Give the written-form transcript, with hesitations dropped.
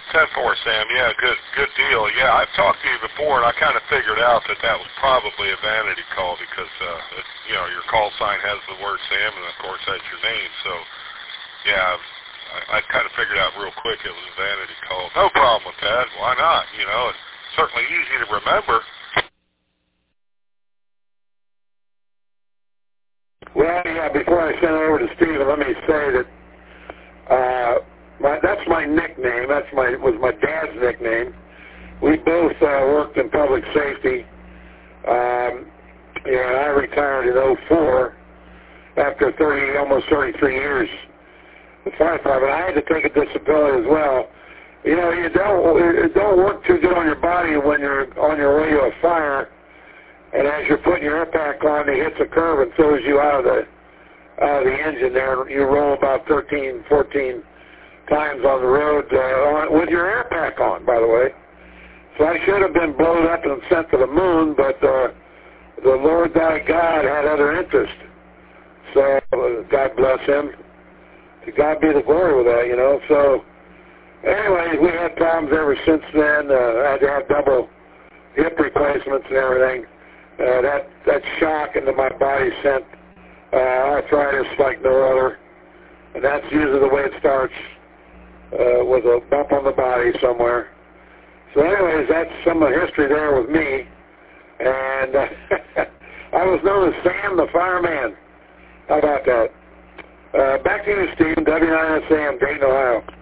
10-4, Sam. Yeah, good deal. Yeah, I've talked to you before, and I kind of figured out that that was probably a vanity call because, your call sign has the word Sam, and, of course, that's your name. So, yeah, I kind of figured out real quick it was a vanity call. No problem with that. Why not? It's certainly easy to remember. Well, yeah, before I send it over to Stephen, let me say that that's my nickname. Was my dad's nickname. We both worked in public safety. And I retired in '04 after almost 33 years in the fire department. I had to take a disability as well. It don't work too good on your body when you're on your way to a fire, and as you're putting your air pack on, it hits a curve and throws you out of the engine there. You roll about 13, 14 times on the road with your air pack on, by the way. So I should have been blown up and sent to the moon, but the Lord thy God had other interest. So God bless him. To God be the glory with that, So anyways, we had problems ever since then. I had to have double hip replacements and everything. That shock into my body sent arthritis like no other. And that's usually the way it starts, with a bump on the body somewhere. So anyways, that's some of the history there with me. And I was known as Sam the Fireman. How about that? Back to you, Steve, W9SAM, Dayton, Ohio.